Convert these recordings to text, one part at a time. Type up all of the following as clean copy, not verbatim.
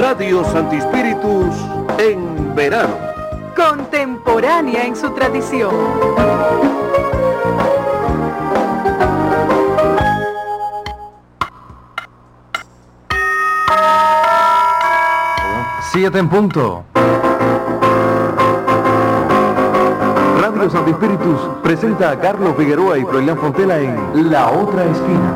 Radio Santi Spíritus en verano. Contemporánea en su tradición. Siete en punto. Radio Santi Spíritus presenta a Carlos Figueroa y Froilán Fontela en La Otra Esquina.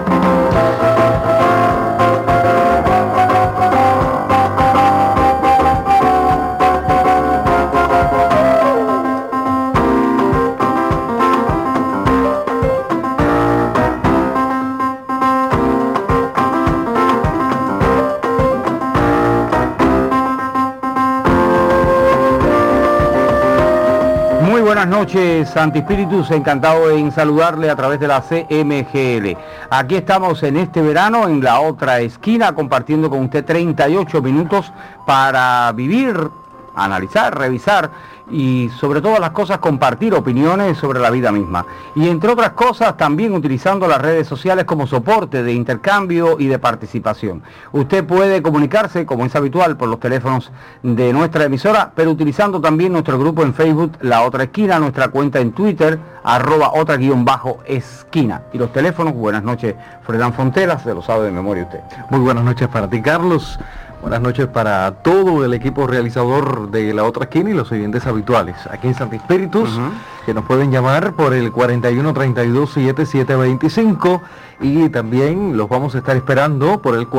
Buenas noches, Santi Spíritus, encantado en saludarle a través de la CMGL. Aquí estamos en este verano en La Otra Esquina, compartiendo con usted 38 minutos para vivir, analizar, revisar y sobre todas las cosas compartir opiniones sobre la vida misma. Y entre otras cosas también utilizando las redes sociales como soporte de intercambio y de participación. Usted puede comunicarse, como es habitual, por los teléfonos de nuestra emisora, pero utilizando también nuestro grupo en Facebook, La Otra Esquina, nuestra cuenta en Twitter, @otra_esquina. Y los teléfonos, buenas noches, Froilán Fontela, se lo sabe de memoria usted. Muy buenas noches para ti, Carlos. Buenas noches para todo el equipo realizador de La Otra Esquina y los oyentes habituales aquí en Santi Spíritus, que nos pueden llamar por el 4132-7725 y también los vamos a estar esperando por el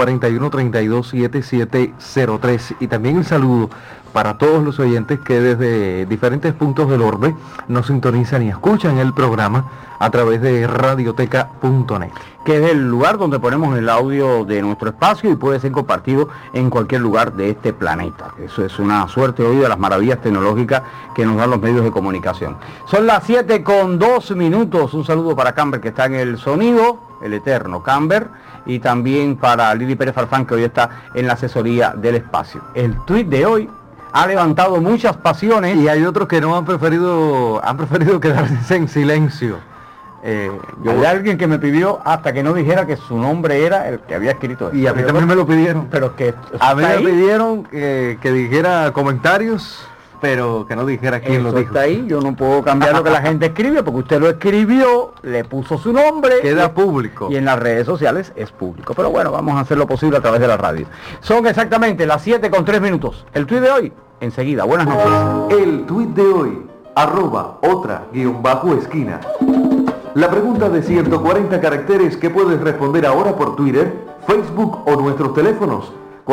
4132-7703. Y también un saludo para todos los oyentes que desde diferentes puntos del orbe nos sintonizan y escuchan el programa a través de radioteca.net, que es el lugar donde ponemos el audio de nuestro espacio y puede ser compartido en cualquier lugar de este planeta. Eso es una suerte hoy de las maravillas tecnológicas que nos dan los medios de comunicación. Son las 7:02. Un saludo para Camber, que está en el sonido, el eterno Camber, y también para Lili Pérez Farfán, que hoy está en la asesoría del espacio. El tuit de hoy ha levantado muchas pasiones y hay otros que no han preferido quedarse en silencio. Hay alguien que me pidió hasta que no dijera que su nombre era el que había escrito eso. Y a mí también me lo pidieron. Pero que a mí me pidieron que dijera comentarios, pero que no dijera quién lo dijo. Está ahí, yo no puedo cambiar lo que la gente escribe, porque usted lo escribió, le puso su nombre. Queda público. Y en las redes sociales es público. Pero bueno, vamos a hacer lo posible a través de la radio. Son exactamente las 7:03. El tuit de hoy, enseguida. Buenas noches. El tuit de hoy, @otra_esquina. La pregunta de 140 caracteres que puedes responder ahora por Twitter, Facebook o nuestros teléfonos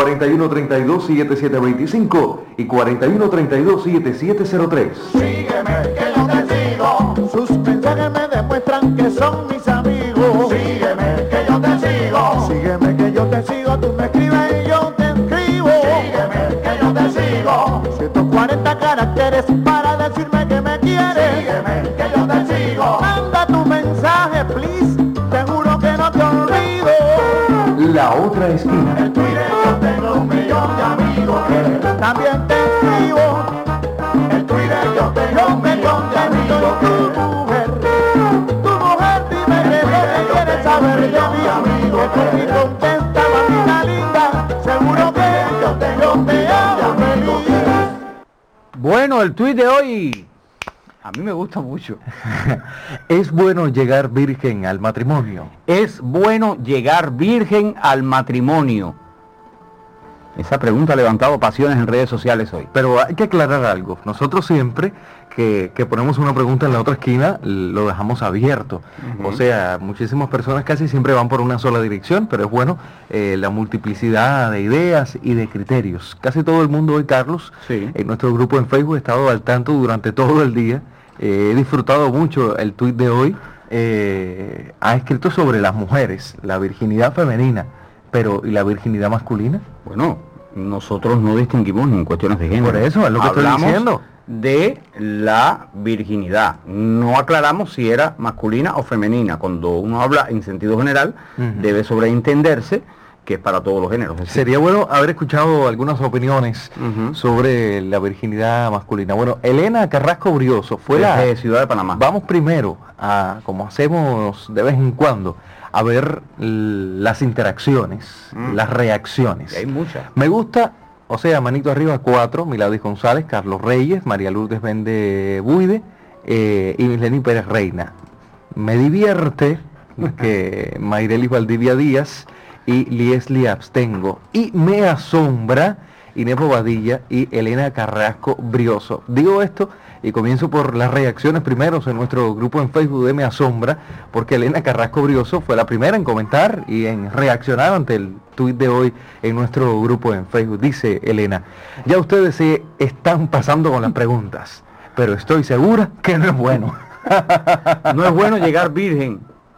4132-7725 y 4132-7703. Sígueme que yo te sigo, sus mensajes me demuestran que son mis amigos. Sígueme que yo te sigo, sígueme que yo te sigo, tú me escribes y yo te escribo. Sígueme que yo te sigo, 140 caracteres para decirme que me quieres. Sígueme que yo te sigo, manda tu mensaje, please, te juro que no te olvido. La Otra Esquina. En Twitter yo tengo 1 millón de amigos que también te escribo. En Twitter yo tengo 1 millón de amigos que tu mujer dime que quieres saber de mi amigo. Que estoy contenta, mamita linda, seguro que yo tengo 1 millón de amigos. Bueno, el tuit de hoy a mí me gusta mucho. ¿Es bueno llegar virgen al matrimonio? ¿Es bueno llegar virgen al matrimonio? Esa pregunta ha levantado pasiones en redes sociales hoy. Pero hay que aclarar algo. Nosotros siempre que ponemos una pregunta en La Otra Esquina, lo dejamos abierto. O sea, muchísimas personas casi siempre van por una sola dirección, pero es bueno la multiplicidad de ideas y de criterios. Casi todo el mundo hoy, Carlos, en nuestro grupo en Facebook, ha estado al tanto durante todo el día. He disfrutado mucho el tuit de hoy. Ha escrito sobre las mujeres, la virginidad femenina, pero ¿y la virginidad masculina? Bueno, nosotros no distinguimos en cuestiones de género. Por eso es lo que estoy diciendo. De la virginidad. No aclaramos si era masculina o femenina. Cuando uno habla en sentido general, debe sobreentenderse que es para todos los géneros. Sería bueno haber escuchado algunas opiniones sobre la virginidad masculina. Bueno, Elena Carrasco Brioso fue de Ciudad de Panamá. Vamos primero a, como hacemos de vez en cuando, a ver las interacciones, las reacciones. Y hay muchas. Me gusta, o sea, manito arriba 4, Miladis González, Carlos Reyes, María Lourdes Vende Buide y Misleni Pérez Reina. Me divierte que Mayrelis Valdivia Díaz y Liesli Abstengo. Y me asombra Inés Bobadilla y Elena Carrasco Brioso. Digo esto y comienzo por las reacciones primeros en nuestro grupo en Facebook de Me Asombra, porque Elena Carrasco Brioso fue la primera en comentar y en reaccionar ante el tuit de hoy en nuestro grupo en Facebook. Dice Elena: ya ustedes se están pasando con las preguntas, pero estoy segura que no es bueno. No es bueno llegar virgen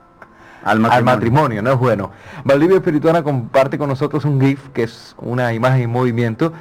al matrimonio, no es bueno. Valdivia Espirituana comparte con nosotros un GIF que es una imagen en movimiento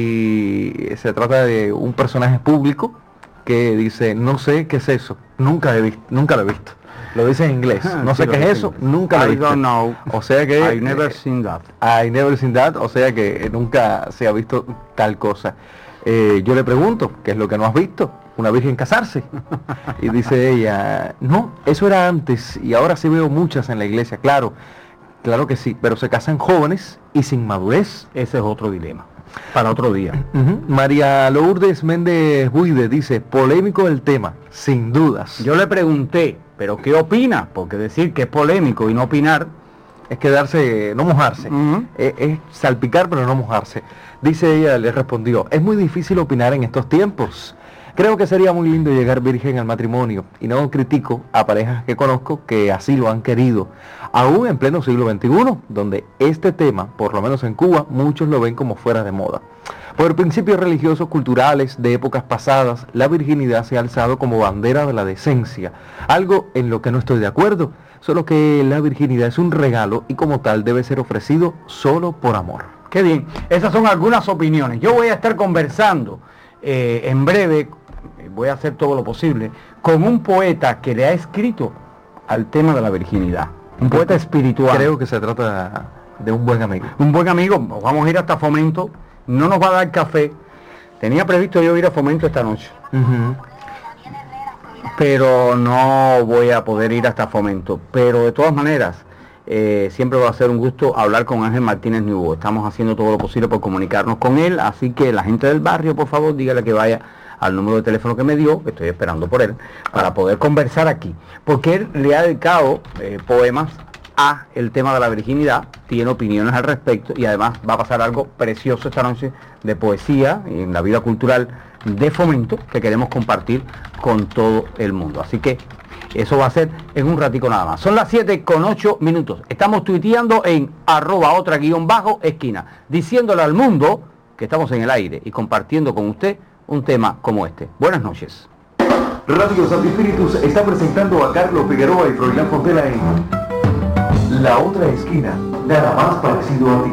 y se trata de un personaje público que dice: no sé qué es eso, nunca lo he visto. Lo dice en inglés, no sé qué es eso, nunca lo he visto. I don't know. O sea que I never seen that. I never seen that, o sea que nunca se ha visto tal cosa. Yo le pregunto: ¿qué es lo que no has visto? Una virgen casarse. Y dice ella: no, eso era antes y ahora sí veo muchas en la iglesia. Claro que sí, pero se casan jóvenes y sin madurez. Ese es otro dilema para otro día. María Lourdes Méndez Buide dice: polémico el tema, sin dudas. Yo le pregunté, ¿pero qué opina? Porque decir que es polémico y no opinar es quedarse, no mojarse. Es salpicar pero no mojarse. Dice ella, le respondió: es muy difícil opinar en estos tiempos. Creo que sería muy lindo llegar virgen al matrimonio y no critico a parejas que conozco que así lo han querido, aún en pleno siglo XXI, donde este tema, por lo menos en Cuba, muchos lo ven como fuera de moda. Por principios religiosos culturales de épocas pasadas, la virginidad se ha alzado como bandera de la decencia, algo en lo que no estoy de acuerdo, solo que la virginidad es un regalo y como tal debe ser ofrecido solo por amor. Qué bien, esas son algunas opiniones. Yo voy a estar conversando en breve, voy a hacer todo lo posible, con un poeta que le ha escrito al tema de la virginidad. Un poeta espiritual. Creo que se trata de un buen amigo. Un buen amigo, vamos a ir hasta Fomento, no nos va a dar café. Tenía previsto yo ir a Fomento esta noche. Pero no voy a poder ir hasta Fomento. Pero de todas maneras, siempre va a ser un gusto hablar con Ángel Martínez Nubo. Estamos haciendo todo lo posible por comunicarnos con él, así que la gente del barrio, por favor, dígale que vaya al número de teléfono que me dio, que estoy esperando por él, para poder conversar aquí. Porque él le ha dedicado poemas a el tema de la virginidad, tiene opiniones al respecto y además va a pasar algo precioso esta noche de poesía en la vida cultural de Fomento que queremos compartir con todo el mundo. Así que eso va a ser en un ratico nada más. Son las 7:08. Estamos tuiteando en @otra_esquina, diciéndole al mundo que estamos en el aire y compartiendo con usted un tema como este. Buenas noches. Radio Santi Espíritus está presentando a Carlos Figueroa y Froilán Fontela en La Otra Esquina, nada más parecido a ti.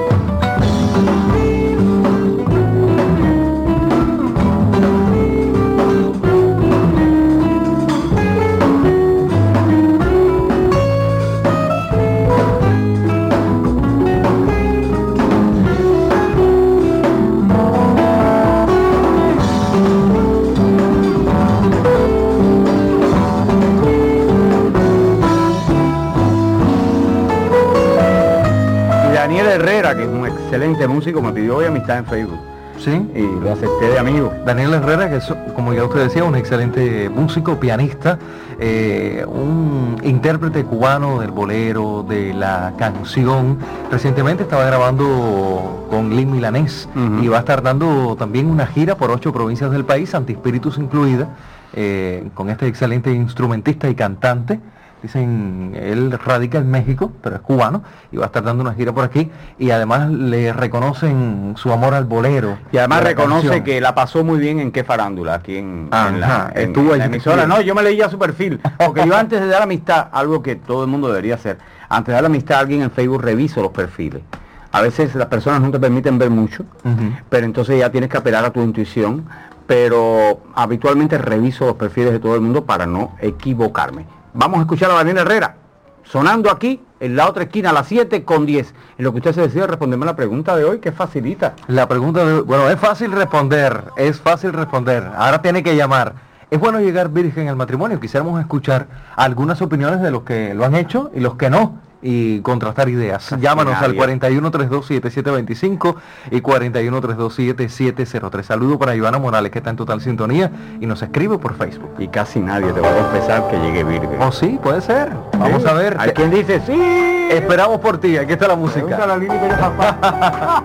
Daniel Herrera, que es un excelente músico, me pidió hoy amistad en Facebook. Sí. Y lo acepté de amigo. Daniel Herrera, que es, como ya usted decía, un excelente músico, pianista, un intérprete cubano del bolero, de la canción. Recientemente estaba grabando con Lin Milanés y va a estar dando también una gira por 8 provincias del país, Santi Espíritus incluida, con este excelente instrumentista y cantante. Dicen, él radica en México, pero es cubano, y va a estar dando una gira por aquí, y además le reconocen su amor al bolero. Y además reconoce canción. Que la pasó muy bien en Qué Farándula, aquí en la emisora. No, yo me leía su perfil, porque yo antes de dar amistad, algo que todo el mundo debería hacer, antes de dar amistad a alguien en Facebook reviso los perfiles. A veces las personas no te permiten ver mucho, pero entonces ya tienes que apelar a tu intuición, pero habitualmente reviso los perfiles de todo el mundo para no equivocarme. Vamos a escuchar a Daniel Herrera, sonando aquí, en La Otra Esquina, a las 7:10. En lo que usted se decide responderme la pregunta de hoy, que facilita. La pregunta de hoy, bueno, es fácil responder. Ahora tiene que llamar. es bueno llegar virgen al matrimonio. Quisiéramos escuchar algunas opiniones de los que lo han hecho y los que no, y contrastar ideas. Llámanos al 41327725 y 41327703. Saludo para Ivana Morales, que está en total sintonía y nos escribe por Facebook. Y casi nadie te va a confesar que llegue virgen. Oh, sí, puede ser. Vamos a ver. Hay quien dice sí. Esperamos por ti. Aquí está la música. La línea y papá.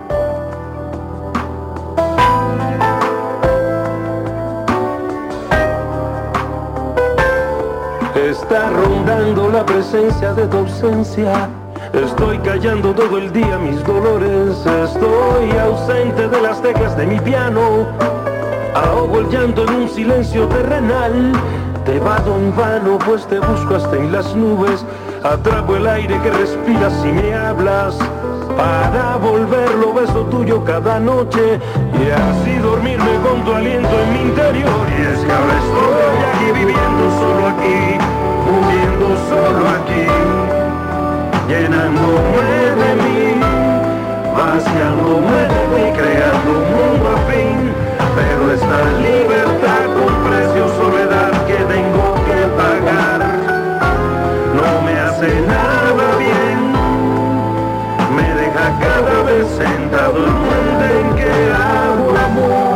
Está rondando la presencia de tu ausencia. Estoy callando todo el día mis dolores. Estoy ausente de las teclas de mi piano. Ahogo el llanto en un silencio terrenal. Te vado en vano, pues te busco hasta en las nubes. Atrapo el aire que respiras y me hablas. Para volverlo beso tuyo cada noche y así dormirme con tu aliento en mi interior. Y es que ahora estoy aquí viviendo solo aquí, muriendo solo aquí, llenándome de mí, vaciándome de mí, creando un mundo afín. Pero esta libertad con precio, soledad que tengo que pagar, no me hace nada bien. Me deja cada vez sentado en un andén que hago amor.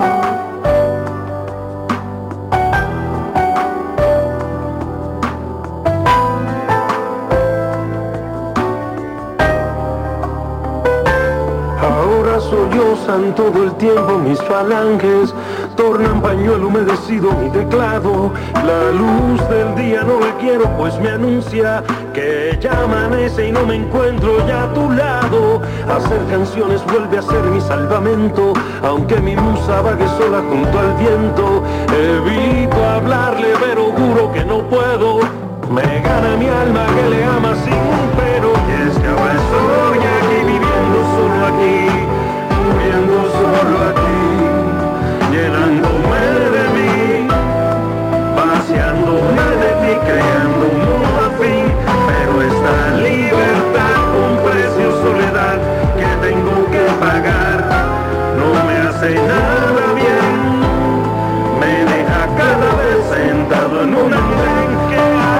Ahora sollozan todo el tiempo mis falanges, tornan pañuelo humedecido mi teclado. La luz del día no la quiero, pues me anuncia que ya amanece y no me encuentro ya a tu lado. Hacer canciones vuelve a ser mi salvamento, aunque mi musa vague sola junto al viento. Evito hablarle, pero juro que no puedo. Me gana mi alma que le ama sin un pero. Y es que ahora estoy aquí viviendo solo aquí, muriendo solo aquí, llenándome de mí, vaciándome de ti, creando un mundo afín. Pero esta libertad con precio, soledad que tengo que pagar, no me hace nada bien. Me deja cada vez sentado en un andén que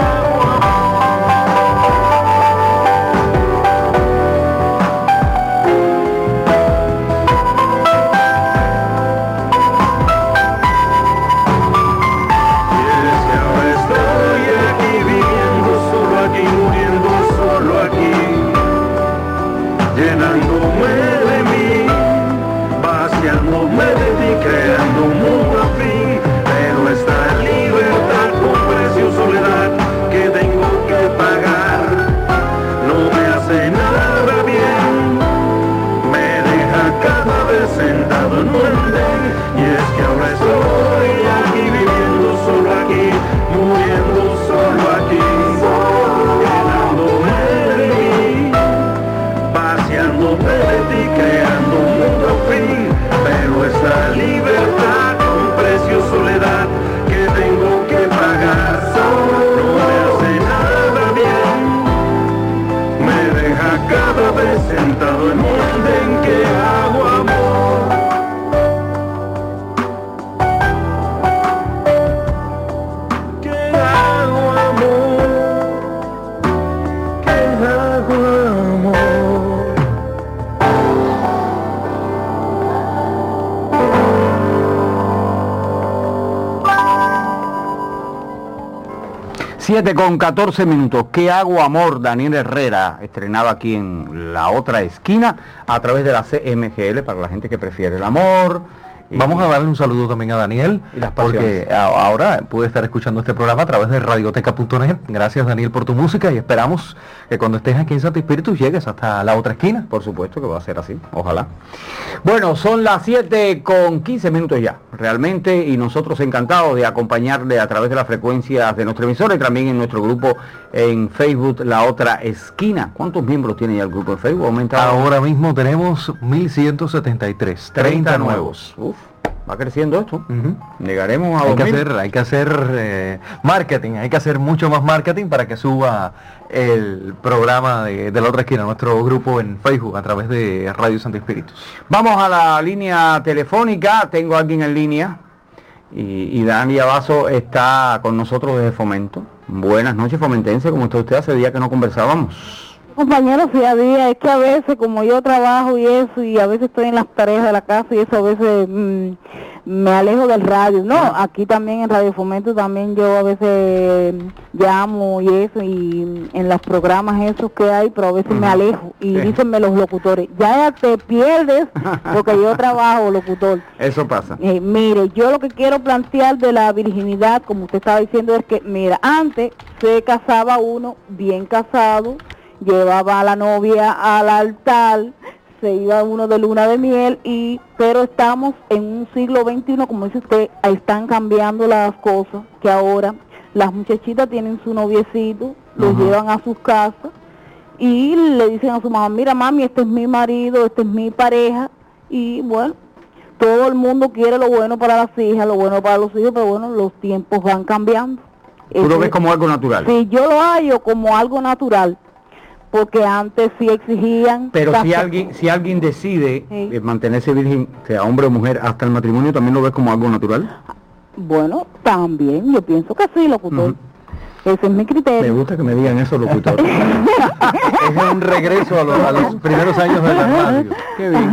llenándome de mí, vaciándome de ti, creando un mundo afín. Pero esta libertad con precio, soledad que tengo que pagar, no me hace nada bien. Me deja cada vez sentado en un andén. Y es que ahora estoy aquí viviendo solo aquí, muriendo solo aquí, llenándome de mí, vaciándome de ti, creando un mundo fin. Pero esta libertad con precio, soledad que tengo que pagar, no me hace nada bien. Me deja cada vez sentado en un andén que hago amor. Que hago amor, que hago amor. 7:14. ¿Qué hago amor? Daniel Herrera estrenaba aquí en La Otra Esquina a través de la CMGL para la gente que prefiere el amor. Vamos a darle un saludo también a Daniel, y las pasiones, porque ahora puede estar escuchando este programa a través de radioteca.net. Gracias, Daniel, por tu música, y esperamos que cuando estés aquí en Santo Espíritu llegues hasta La Otra Esquina. Por supuesto que va a ser así, ojalá. Bueno, son las 7:15 ya, realmente, y nosotros encantados de acompañarle a través de las frecuencias de nuestra emisora y también en nuestro grupo en Facebook, La Otra Esquina. ¿Cuántos miembros tiene ya el grupo en Facebook? ¿Aumentado? Ahora mismo tenemos 1173, 30 nuevos. Uf, va creciendo esto. Uh-huh. Llegaremos a hay que hacer marketing, hay que hacer mucho más marketing para que suba el programa de La Otra Esquina, nuestro grupo en Facebook a través de Radio Santo Espíritu. Vamos a la línea telefónica. Tengo a alguien en línea Y Dani Abazo está con nosotros desde Fomento. Buenas noches, fomentense, ¿cómo está usted? Hace días que no conversábamos. Compañeros, sí, a día, es que a veces como yo trabajo y eso, y a veces estoy en las tareas de la casa y eso, a veces me alejo del radio. No, aquí también en Radio Fomento también yo a veces llamo y eso, y en los programas esos que hay, pero a veces me alejo y dícenme los locutores, ya te pierdes porque yo trabajo locutor. Eso pasa. Mire, yo lo que quiero plantear de la virginidad, como usted estaba diciendo, es que, mira, antes se casaba uno bien casado, llevaba a la novia al altar, se iba uno de luna de miel, pero estamos en un siglo XXI, como dice usted, están cambiando las cosas, que ahora las muchachitas tienen su noviecito, los llevan a sus casas y le dicen a su mamá, mira mami, este es mi marido, este es mi pareja, y bueno, todo el mundo quiere lo bueno para las hijas, lo bueno para los hijos, pero bueno, los tiempos van cambiando. ¿Tú lo ves como algo natural? Sí, yo lo hallo como algo natural, porque antes sí exigían. Pero si alguien decide mantenerse virgen, sea hombre o mujer, hasta el matrimonio, ¿también lo ves como algo natural? Bueno, también, yo pienso que sí, locutor. Ese es mi criterio. Me gusta que me digan eso, locutor. Es un regreso a los primeros años de la radio. Qué bien.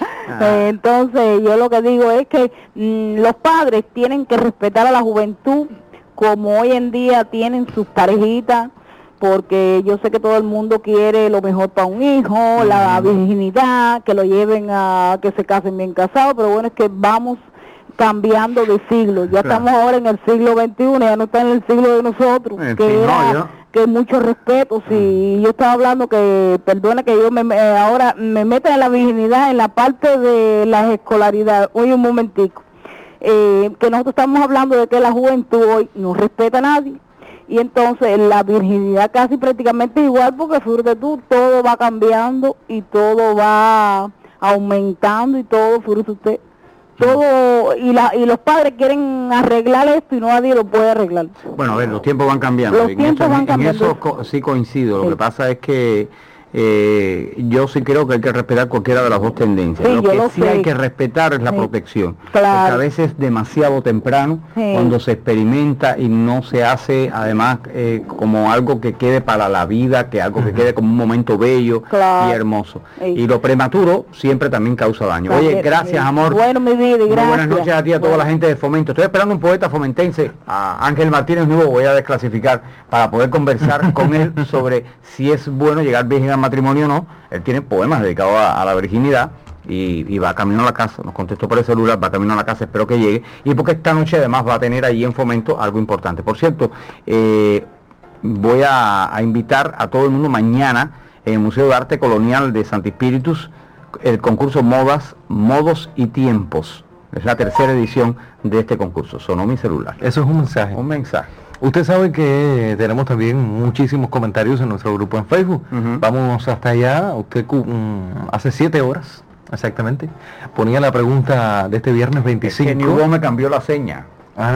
Entonces, yo lo que digo es que los padres tienen que respetar a la juventud, como hoy en día tienen sus parejitas, porque yo sé que todo el mundo quiere lo mejor para un hijo, la virginidad, que lo lleven a que se casen bien casados, pero bueno, es que vamos cambiando de siglo, ya estamos ahora en el siglo XXI, ya no está en el siglo de nosotros, que mucho respeto. Si yo estaba hablando que, perdona que yo ahora me meta en la virginidad, en la parte de la escolaridad, oye un momentico, que nosotros estamos hablando de que la juventud hoy no respeta a nadie, y entonces la virginidad casi prácticamente igual, porque fíjate tú, todo va cambiando y todo va aumentando y todo, fíjate usted, todo, y los padres quieren arreglar esto y no nadie lo puede arreglar. Bueno, a ver, los tiempos van cambiando. Los tiempos van cambiando. En eso sí coincido, lo que pasa es que yo sí creo que hay que respetar cualquiera de las dos tendencias. Sí, lo que sí hay que respetar es la protección. Porque a veces es demasiado temprano cuando se experimenta y no se hace además como algo que quede para la vida, que algo que quede como un momento bello y hermoso. Y lo prematuro siempre también causa daño. Oye, gracias, amor. Bueno, mi vida, y gracias. Buenas noches a ti, a toda la gente de Fomento. Estoy esperando un poeta fomentense, a Ángel Martínez Nuevo, voy a desclasificar para poder conversar con él sobre si es bueno llegar virgen al matrimonio o no. Él tiene poemas dedicados a la virginidad y va camino a la casa, nos contestó por el celular, va camino a la casa, espero que llegue, y porque esta noche además va a tener allí en Fomento algo importante. Por cierto, voy a invitar a todo el mundo mañana en el Museo de Arte Colonial de Santi Spíritus, el concurso Modos y Tiempos. Es la tercera edición de este concurso. Sonó mi celular. Eso es un mensaje. Un mensaje. Usted sabe que tenemos también muchísimos comentarios en nuestro grupo en Facebook. Vamos hasta allá. Usted hace 7 horas, exactamente, ponía la pregunta de este viernes 25. Es que Newbo me cambió la seña.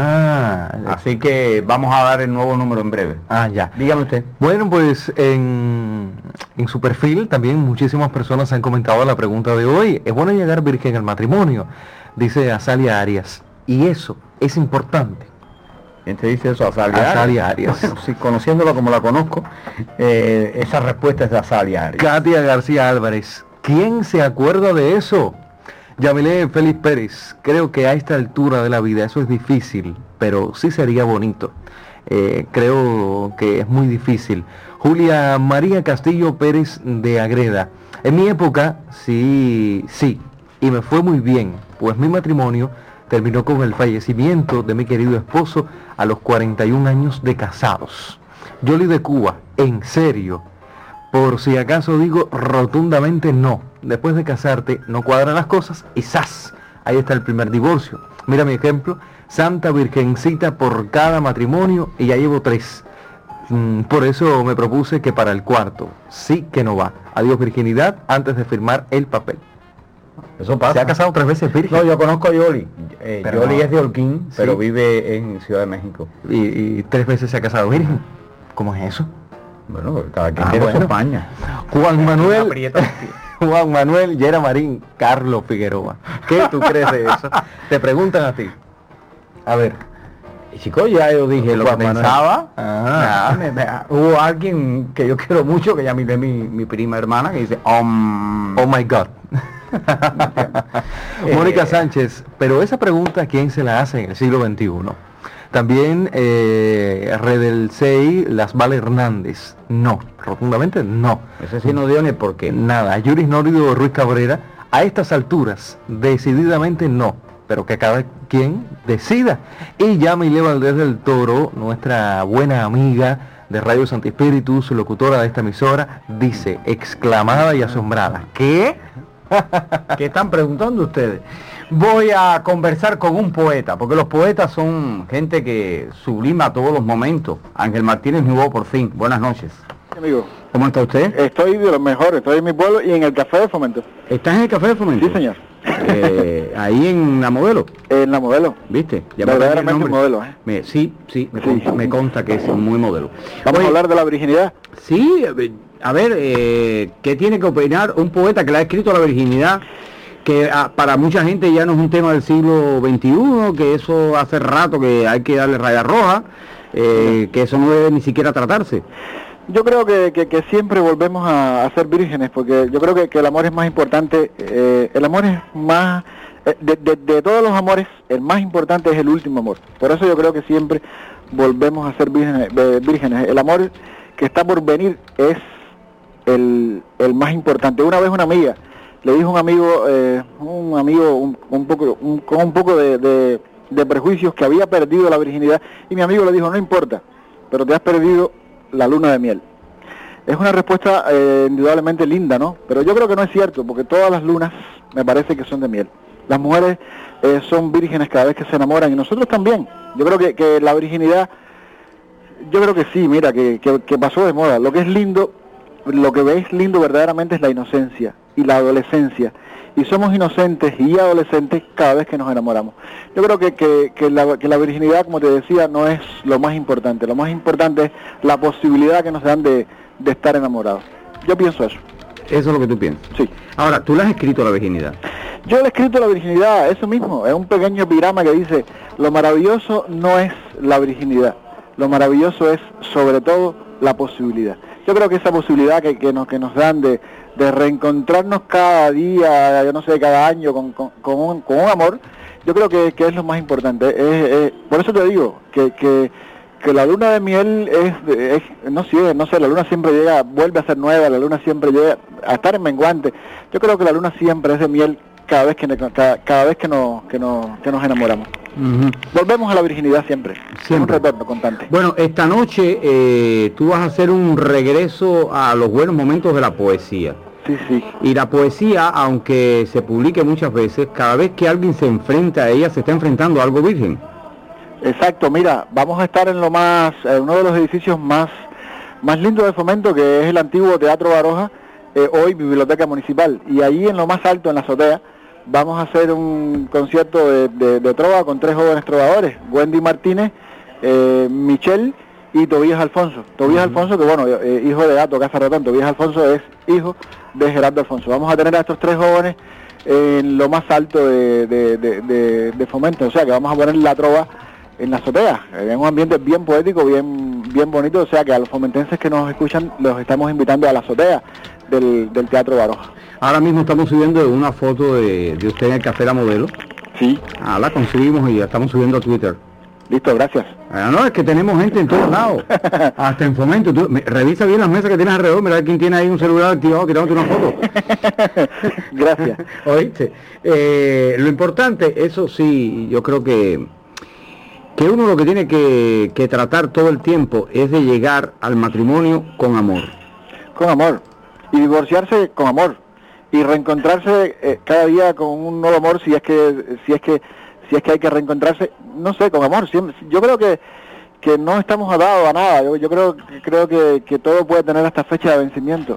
Así que vamos a dar el nuevo número en breve. Ya. Dígame usted. Bueno, pues en su perfil también muchísimas personas han comentado la pregunta de hoy. ¿Es bueno llegar virgen al matrimonio? Dice Azalia Arias. Y eso es importante. ¿Quién te dice eso? Azalia Arias. Bueno, sí, conociéndola como la conozco, esa respuesta es de Azalia Arias. Katia García Álvarez. ¿Quién se acuerda de eso? Yamilé Félix Pérez. Creo que a esta altura de la vida eso es difícil, pero sí sería bonito. Creo que es muy difícil. Julia María Castillo Pérez de Agreda. En mi época, sí, y me fue muy bien, pues mi matrimonio terminó con el fallecimiento de mi querido esposo a los 41 años de casados. Yoli de Cuba, en serio, por si acaso digo rotundamente no. Después de casarte no cuadran las cosas y ¡zas! Ahí está el primer divorcio. Mira mi ejemplo, Santa Virgencita por cada matrimonio y ya llevo 3. Por eso me propuse que para el cuarto sí que no va. Adiós virginidad antes de firmar el papel. Eso pasa. ¿Se ha casado 3 veces virgen? No, yo conozco a Yoli. Yoli no. es de Holguín, pero vive en Ciudad de México. Y 3 veces se ha casado virgen. ¿Cómo es eso? Bueno, cada quien tiene su España. Juan Manuel, Yera Marín, Carlos Figueroa. ¿Qué tú crees de eso? Te preguntan a ti. A ver, chicos, ya yo dije lo que Juan Manuel. pensaba. Ah. Hubo alguien que yo quiero mucho, que ya miré mi prima hermana, que dice, Oh my God. Mónica Sánchez, pero esa pregunta, ¿quién se la hace en el siglo XXI? También Redelsey Lasval Hernández, no, rotundamente no. ese sí no dio ni por qué. Nada, Yuris Nórido Ruiz Cabrera, a estas alturas, decididamente no, pero que cada quien decida. Y Yamile Valdés del Toro, nuestra buena amiga de Radio Santi Espíritus, locutora de esta emisora, dice, exclamada y asombrada, ¿qué? ¿Qué están preguntando ustedes? Voy a conversar con un poeta, porque los poetas son gente que sublima todos los momentos. Ángel Martínez Nubó, por fin. Buenas noches. Amigo, ¿Cómo está usted? estoy de lo mejor, estoy en mi pueblo y en el Café de Fomento. ¿Estás en el Café de Fomento? Sí, señor. Ahí en La Modelo, En la modelo. ¿viste? Ya me aprendí el Verdaderamente nombre. modelo, ¿eh? Sí, me consta que es muy modelo. Vamos Oye, a hablar de la virginidad. Sí, a ver, ¿qué tiene que opinar un poeta que le ha escrito a la virginidad? Que para mucha gente ya no es un tema del siglo XXI, que eso hace rato que hay que darle raya roja, que eso no debe ni siquiera tratarse. Yo creo que siempre volvemos a ser vírgenes, porque yo creo que el amor es más importante, el amor es más, de todos los amores, el más importante es el último amor. Por eso yo creo que siempre volvemos a ser vírgenes. El amor que está por venir es el más importante. Una vez una amiga le dijo a un amigo con un poco de prejuicios, que había perdido la virginidad, y mi amigo le dijo, no importa, pero te has perdido la luna de miel. Es una respuesta indudablemente linda, ¿no? Pero yo creo que no es cierto, porque todas las lunas me parece que son de miel. Las mujeres son vírgenes cada vez que se enamoran, y nosotros también. Yo creo que la virginidad, yo creo que sí, mira, que pasó de moda. Lo que es lindo, lo que veis lindo verdaderamente es la inocencia y la adolescencia. Y somos inocentes y adolescentes cada vez que nos enamoramos. Yo creo que la virginidad, como te decía, no es lo más importante. Lo más importante es la posibilidad que nos dan de estar enamorados. Yo pienso eso. Eso es lo que tú piensas. Sí. Ahora, tú le has escrito a la virginidad. Yo le he escrito a la virginidad, eso mismo. Es un pequeño epigrama que dice, lo maravilloso no es la virginidad. Lo maravilloso es, sobre todo, la posibilidad. Yo creo que esa posibilidad que nos dan de reencontrarnos cada día, yo no sé, cada año con un amor, yo creo que es lo más importante. Por eso te digo que la luna de miel no sé, la luna siempre llega, vuelve a ser nueva, la luna siempre llega a estar en menguante. Yo creo que la luna siempre es de miel cada vez que nos enamoramos. Uh-huh. Volvemos a la virginidad siempre. Es un retorno constante. Bueno, esta noche tú vas a hacer un regreso a los buenos momentos de la poesía. Sí. Y la poesía, aunque se publique muchas veces, cada vez que alguien se enfrenta a ella, se está enfrentando a algo virgen. Exacto, mira, vamos a estar en uno de los edificios más lindos de Fomento, que es el antiguo Teatro Baroja, hoy Biblioteca Municipal. Y ahí en lo más alto, en la azotea, vamos a hacer un concierto de trova con 3 jóvenes trovadores, Wendy Martínez, Michelle y Tobías Alfonso. Tobías Alfonso, que bueno, hijo de Gato Casa Ratón, Tobías Alfonso es hijo de Gerardo Alfonso. Vamos a tener a estos 3 jóvenes en lo más alto de Fomento, o sea que vamos a poner la trova en la azotea, en un ambiente bien poético, bien bonito, o sea que a los fomentenses que nos escuchan los estamos invitando a la azotea del Teatro Baroja. Ahora mismo estamos subiendo una foto de usted en el Café La Modelo. Sí. La conseguimos y la estamos subiendo a Twitter. Listo, gracias. No, es que tenemos gente en todos lados, hasta en Fomento. Revisa bien las mesas que tienes alrededor, mira quién tiene ahí un celular activado tirándote una foto. Gracias. ¿Oíste? Lo importante, eso sí, yo creo que uno lo que tiene que tratar todo el tiempo es de llegar al matrimonio con amor. Con amor. Y divorciarse con amor. Y reencontrarse cada día con un nuevo amor si es que hay que reencontrarse, no sé, con amor. Yo creo que no estamos atados a nada. Yo creo que todo puede tener hasta fecha de vencimiento.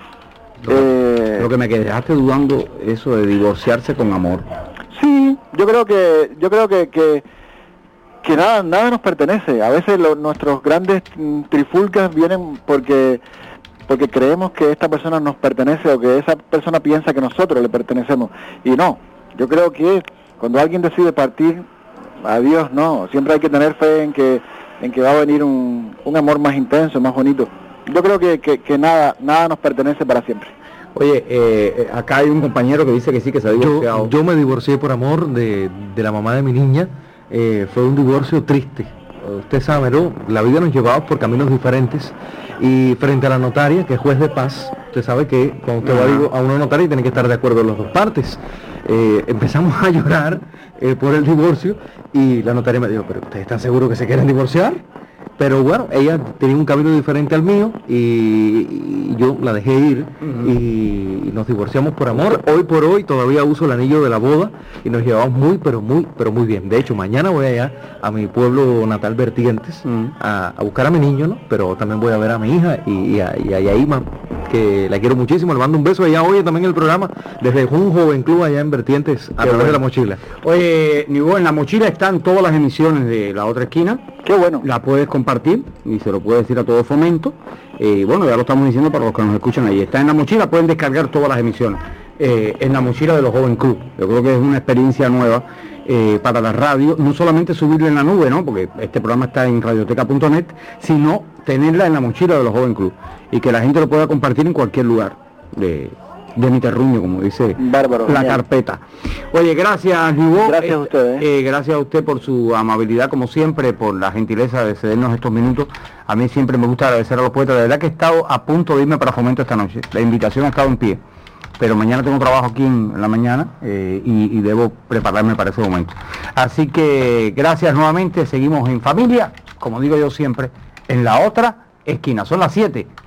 Lo que me quedaste dudando, eso de divorciarse con amor. Sí, yo creo que nada nos pertenece. A veces nuestros grandes trifulcas vienen porque creemos que esta persona nos pertenece o que esa persona piensa que nosotros le pertenecemos. Y no, yo creo que cuando alguien decide partir, a Dios no, siempre hay que tener fe en que va a venir un amor más intenso, más bonito. Yo creo que nada nos pertenece para siempre. Oye, acá hay un compañero que dice que sí, que se ha divorciado. Yo me divorcié por amor de la mamá de mi niña. Fue un divorcio triste. Usted sabe, ¿no? La vida nos llevaba por caminos diferentes, y frente a la notaria, que es juez de paz, usted sabe que cuando usted va a una notaria tiene que estar de acuerdo las dos partes. Empezamos a llorar por el divorcio, y la notaria me dijo, pero ¿ustedes están seguros que se quieren divorciar? Pero bueno, ella tenía un camino diferente al mío, y yo la dejé ir, y nos divorciamos por amor. Hoy por hoy todavía uso el anillo de la boda, y nos llevamos muy, pero muy bien. De hecho, mañana voy allá a mi pueblo natal, Vertientes, a buscar a mi niño, ¿no? Pero también voy a ver a mi hija y a Yaima, que la quiero muchísimo. Le mando un beso. Ella oye también el programa desde un joven club allá en Vertientes, a través de La Mochila. Oye, Nivo, en La Mochila están todas las emisiones de La Otra Esquina. Qué bueno. La puedes compartir y se lo puedes decir a todo Fomento. Bueno, ya lo estamos diciendo para los que nos escuchan ahí. Está en La Mochila, pueden descargar todas las emisiones. En La Mochila de los Joven Club. Yo creo que es una experiencia nueva para la radio, no solamente subirla en la nube, ¿no? Porque este programa está en radioteca.net, sino tenerla en La Mochila de los Joven Club, y que la gente lo pueda compartir en cualquier lugar de mi terruño, como dice Bárbaro, la genial. Carpeta. Oye, gracias, Nivo. Gracias a usted. Gracias a usted por su amabilidad, como siempre, por la gentileza de cedernos estos minutos. A mí siempre me gusta agradecer a los poetas. De verdad que he estado a punto de irme para Fomento esta noche. La invitación ha estado en pie, pero mañana tengo trabajo aquí en la mañana, y debo prepararme para ese momento. Así que gracias nuevamente. Seguimos en familia, como digo yo siempre, en La Otra Esquina. Son las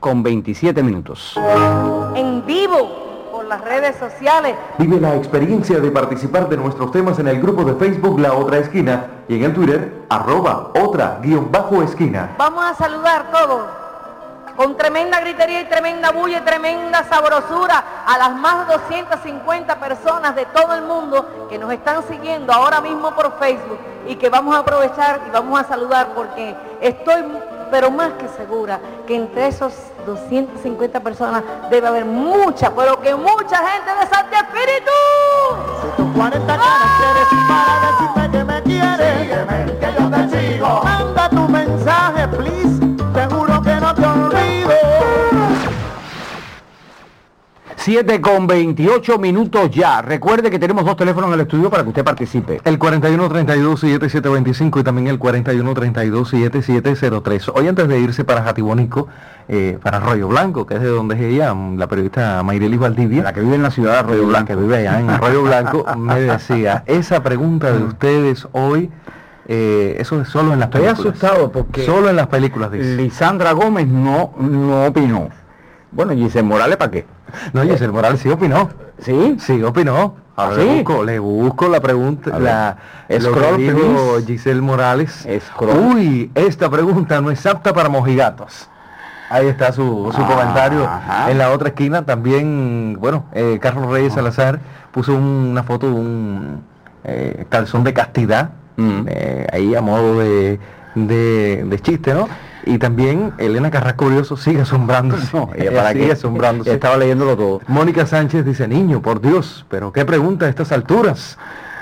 7:27. En vivo, por las redes sociales. Vive la experiencia de participar de nuestros temas en el grupo de Facebook La Otra Esquina y en el Twitter @otra_esquina. Vamos a saludar todos con tremenda gritería y tremenda bulla y tremenda sabrosura a las más 250 personas de todo el mundo que nos están siguiendo ahora mismo por Facebook, y que vamos a aprovechar y vamos a saludar, porque estoy pero más que segura que entre esos 250 personas debe haber mucha, pero que mucha gente de Santi Espíritu. Si tus 40 caracteres para decirme que me quieres, sígueme, que yo te sigo. Manda tu mensaje, please, te juro que no te olvido. 7:28 ya. Recuerde que tenemos dos teléfonos en el estudio para que usted participe. El 4132-7725 y también el 4132-7703. Hoy, antes de irse para Jatibónico, para Arroyo Blanco, que es de donde es ella, la periodista Mayrelis Valdivia, La que vive en la ciudad de Arroyo Blanco. que vive allá en Arroyo Blanco, me decía, esa pregunta de ustedes hoy, eso es solo en las Estoy películas. asustado porque Solo en las películas, dice. Lisandra Gómez no opinó. Bueno, Giselle Morales, ¿para qué? No, Giselle Morales sí opinó. ¿Sí? Sí opinó. Ahora ¿Sí? le busco la pregunta, A ver. lo Scroll, que dijo please. Giselle Morales. Scroll. Uy, esta pregunta no es apta para mojigatos. Ahí está su comentario. Ajá. En La Otra Esquina también, bueno, Carlos Reyes Salazar puso una foto de un calzón de castidad, ahí a modo de chiste, ¿no? Y también Elena Carrasco Brioso sigue asombrándose. No, ella para sigue qué asombrándose. estaba leyéndolo todo. Mónica Sánchez dice, niño, por Dios, pero qué pregunta a estas alturas.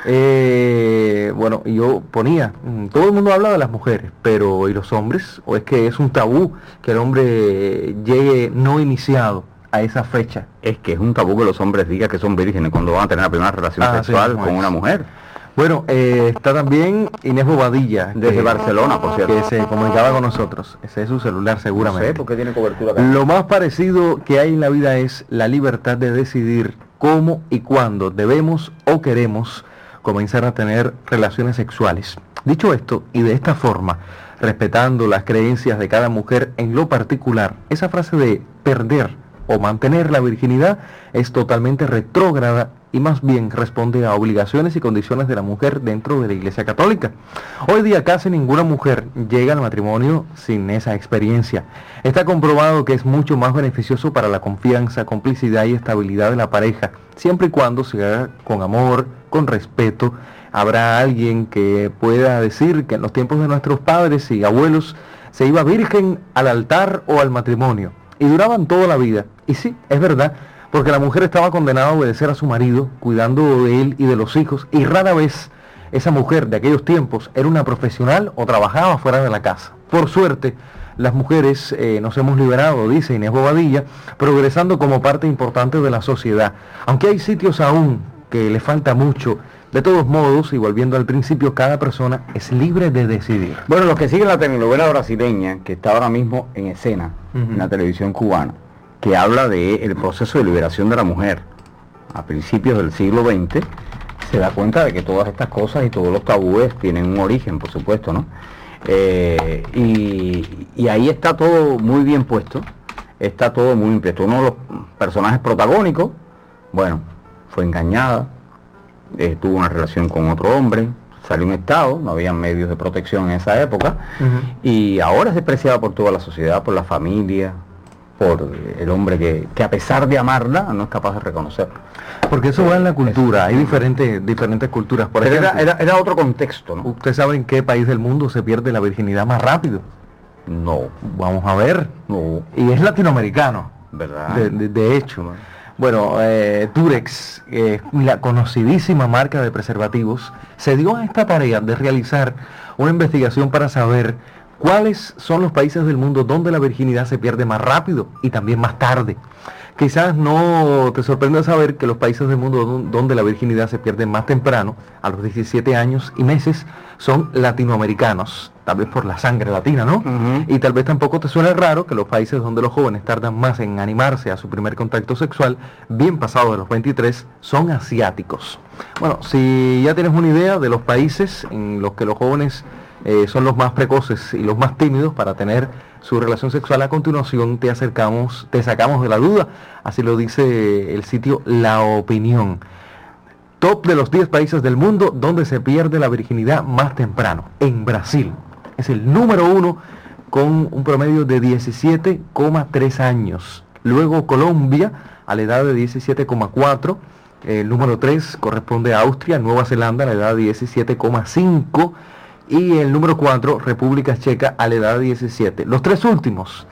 Bueno, y yo ponía, todo el mundo habla de las mujeres, pero ¿y los hombres? ¿O es que es un tabú que el hombre llegue no iniciado a esa fecha? Es que es un tabú que los hombres digan que son vírgenes cuando van a tener la primera relación sexual sí, con es. una mujer. Bueno, está también Inés Bobadilla, Desde Barcelona, por cierto. que se comunicaba con nosotros. Ese es su celular, No seguramente. sé por qué tiene cobertura acá. Lo más parecido que hay en la vida es la libertad de decidir cómo y cuándo debemos o queremos comenzar a tener relaciones sexuales. Dicho esto, y de esta forma, respetando las creencias de cada mujer en lo particular, esa frase de perder o mantener la virginidad es totalmente retrógrada y más bien responde a obligaciones y condiciones de la mujer dentro de la Iglesia Católica. Hoy día casi ninguna mujer llega al matrimonio sin esa experiencia. Está comprobado que es mucho más beneficioso para la confianza, complicidad y estabilidad de la pareja, siempre y cuando se haga con amor, con respeto. Habrá alguien que pueda decir que en los tiempos de nuestros padres y abuelos se iba virgen al altar o al matrimonio y duraban toda la vida. Y sí, es verdad, porque la mujer estaba condenada a obedecer a su marido, cuidando de él y de los hijos, y rara vez esa mujer de aquellos tiempos era una profesional o trabajaba fuera de la casa. Por suerte, las mujeres nos hemos liberado, dice Inés Bobadilla, progresando como parte importante de la sociedad. Aunque hay sitios aún que le falta mucho, de todos modos, y volviendo al principio, cada persona es libre de decidir. Bueno, los que siguen la telenovela brasileña, que está ahora mismo en escena, en la televisión cubana, que habla del proceso de liberación de la mujer a principios del siglo XX, se da cuenta de que todas estas cosas y todos los tabúes tienen un origen, por supuesto, ¿no? Y ahí está todo muy bien puesto, está todo muy impresto. Uno de los personajes protagónicos, bueno, fue engañada, tuvo una relación con otro hombre, salió un estado, no había medios de protección en esa época, y ahora es despreciada por toda la sociedad, por la familia, por el hombre que a pesar de amarla no es capaz de reconocerla. Porque eso va en la cultura, hay diferentes culturas. Por Pero ejemplo, era otro contexto, ¿no? ¿usted sabe en qué país del mundo se pierde la virginidad más rápido? No, Vamos a ver. no, Y es latinoamericano, ¿verdad? de hecho. Bueno, Durex, la conocidísima marca de preservativos, se dio a esta tarea de realizar una investigación para saber cuáles son los países del mundo donde la virginidad se pierde más rápido y también más tarde. Quizás no te sorprenda saber que los países del mundo donde la virginidad se pierde más temprano, a los 17 años y meses, son latinoamericanos, tal vez por la sangre latina, ¿no? Y tal vez tampoco te suene raro que los países donde los jóvenes tardan más en animarse a su primer contacto sexual, bien pasado de los 23, son asiáticos. Bueno, si ya tienes una idea de los países en los que los jóvenes son los más precoces y los más tímidos para tener su relación sexual, a continuación te sacamos de la duda. Así lo dice el sitio La Opinión. Top de los 10 países del mundo donde se pierde la virginidad más temprano. En Brasil es el número 1 con un promedio de 17,3 años. Luego Colombia a la edad de 17,4. El número 3 corresponde a Austria, Nueva Zelanda a la edad de 17,5. Y el número 4, República Checa, a la edad de 17. Los tres últimos,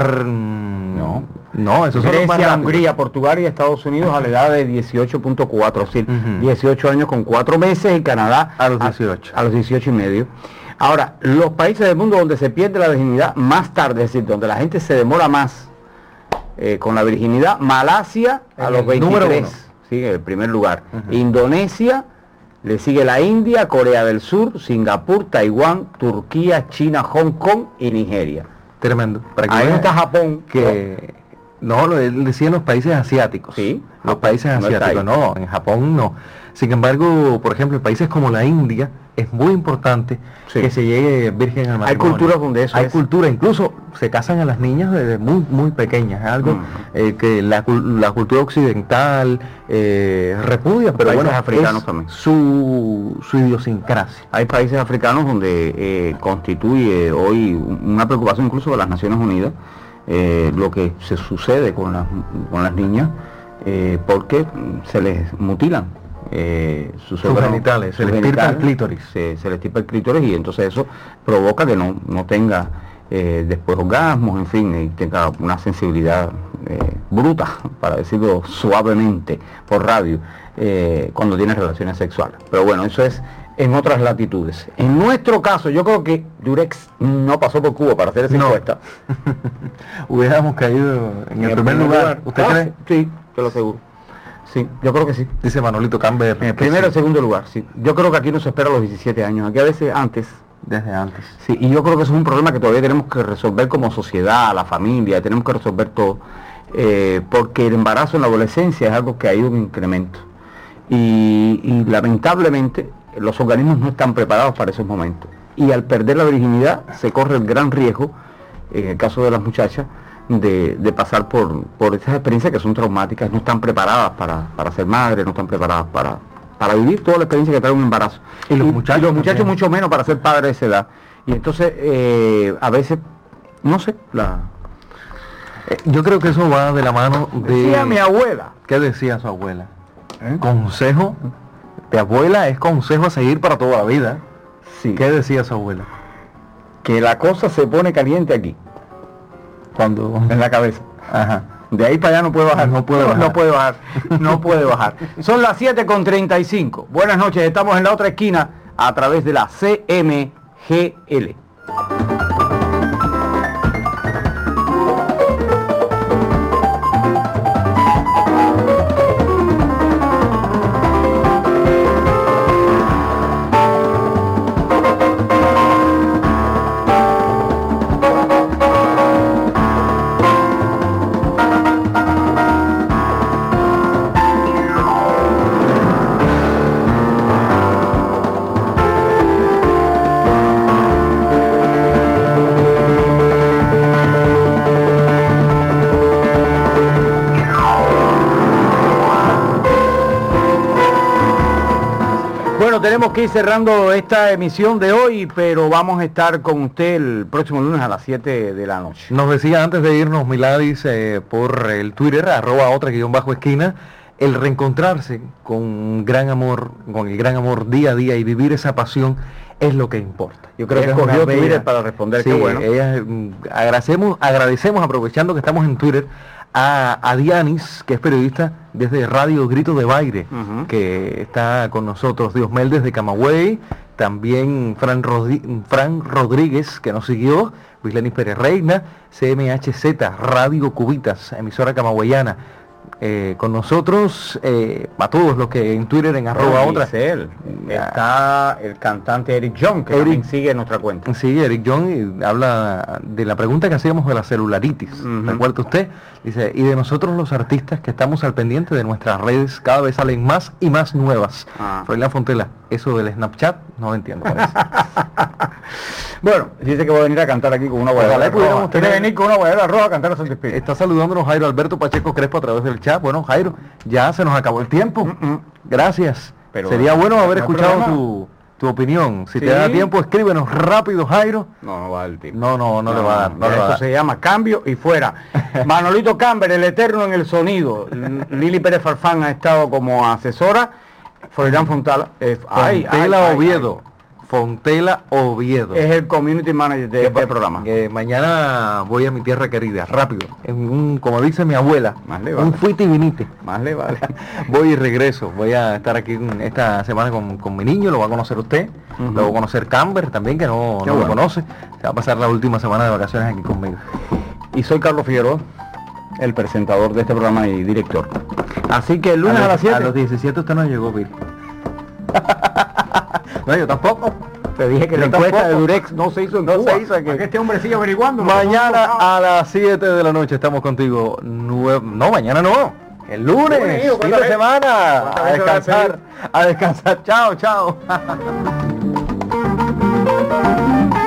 no, esos son los más Grecia, rápidos. Hungría, Portugal y Estados Unidos a la edad de 18.4, es decir, 18 años con 4 meses, y Canadá A los 18. a los 18 y medio. Ahora, los países del mundo donde se pierde la virginidad más tarde, es decir, donde la gente se demora más con la virginidad, Malasia a los 23, sí, el primer lugar. Indonesia, le sigue la India, Corea del Sur, Singapur, Taiwán, Turquía, China, Hong Kong y Nigeria. Tremendo. Para que Ahí vean está Japón, que no, él decía en los países asiáticos. Sí, los Japón, países no está asiáticos, ahí. no, en Japón no. Sin embargo, por ejemplo, en países como la India es muy importante Sí. que se llegue virgen al matrimonio. Hay culturas donde eso hay es. cultura, incluso se casan a las niñas desde muy pequeñas, es algo que la cultura occidental repudia, pero Países bueno, africanos es también. su idiosincrasia. Hay países africanos donde constituye hoy una preocupación incluso de las Naciones Unidas lo que se sucede con las niñas, porque se les mutilan sus genitales, se les estirpa el clítoris. se les estirpa el clítoris, y entonces eso provoca que no tenga después orgasmos, en fin, y tenga una sensibilidad bruta, para decirlo suavemente por radio, cuando tiene relaciones sexuales. Pero bueno, eso es en otras latitudes. En nuestro caso, yo creo que Durex no pasó por Cuba para hacer esa encuesta. Hubiéramos caído en el primer lugar. ¿Usted cree? Sí, te lo aseguro. Sí, yo creo que sí. Dice Manolito Camber. En el primero y segundo lugar, sí. Yo creo que aquí no se espera los 17 años, aquí a veces antes. Desde antes. Sí, y yo creo que eso es un problema que todavía tenemos que resolver como sociedad, la familia, tenemos que resolver todo, porque el embarazo en la adolescencia es algo que ha ido en incremento. Y lamentablemente los organismos no están preparados para esos momentos. Y al perder la virginidad se corre el gran riesgo, en el caso de las muchachas, de pasar por esas experiencias que son traumáticas. No están preparadas para ser madres, no están preparadas para vivir toda la experiencia que trae un embarazo. Y los muchachos también. Mucho menos para ser padres de esa edad. Y entonces, a veces, no sé, yo creo que eso va de la mano de... Decía mi abuela. ¿Qué decía su abuela? Consejo de abuela es consejo a seguir para toda la vida. Sí. ¿Qué decía su abuela? Que la cosa se pone caliente aquí, Cuando... en la cabeza. Ajá. De ahí para allá no puede bajar. No puede bajar. No puede bajar. No puede bajar. Son las 7:35. Buenas noches, estamos en la otra esquina. a través de la CMGL. Tenemos que ir cerrando esta emisión de hoy, pero vamos a estar con usted el próximo lunes a las 7 de la noche. Nos decía antes de irnos Miladis por el Twitter, @otra_esquina, el reencontrarse con gran amor, con el gran amor día a día y vivir esa pasión es lo que importa. Yo creo que escogió Twitter para responder. Sí, qué bueno. Agradecemos, aprovechando que estamos en Twitter, a Dianis, que es periodista desde Radio Grito de Baile, que está con nosotros, Diosmel desde Camagüey, también Fran Rodríguez, que nos siguió, Luis Pérez Reina, CMHZ, Radio Cubitas, emisora camagüeyana, con nosotros, a todos los que en Twitter, en @otra. Está el cantante Eric John, que también sigue nuestra cuenta. Sí, Eric John, y habla de la pregunta que hacíamos de la celularitis. ¿Recuerda usted? Dice, y de nosotros los artistas que estamos al pendiente de nuestras redes, cada vez salen más y más nuevas. Froilán Fontela, eso del Snapchat, no lo entiendo. Bueno, dice que va a venir a cantar aquí con una guayabera roja. Quiere venir con una guayabera roja a cantar a Santi Espíritu. Está saludándonos Jairo Alberto Pacheco Crespo a través del chat. Bueno, Jairo, ya se nos acabó el tiempo. Gracias. Pero sería bueno haber escuchado tu opinión. Si te da tiempo, escríbenos rápido, Jairo. No va a dar tiempo. No le va a dar. Eso se llama cambio y fuera. Manolito Camber, el eterno en el sonido. Lili Pérez Farfán ha estado como asesora. Froilán Fontela. Oviedo. Fontela Oviedo. Es el community manager de este programa. Mañana voy a mi tierra querida, rápido. Como dice mi abuela, un fuite y vinite. Más le vale. Voy y regreso. Voy a estar aquí esta semana con mi niño, lo va a conocer usted. Lo va a conocer Camber también, que no lo conoce. Se va a pasar la última semana de vacaciones aquí conmigo. Y soy Carlos Figueroa, el presentador de este programa y director. Así que el lunes a las 7. A los 17 usted no llegó, Bill. No, yo tampoco. Te dije que la encuesta de Durex no se hizo en Cuba. Se hizo aquí. Este hombre sigue averiguando. Mañana a las 7 de la noche estamos contigo. No, mañana no. El lunes, fin de semana. A descansar. Chao.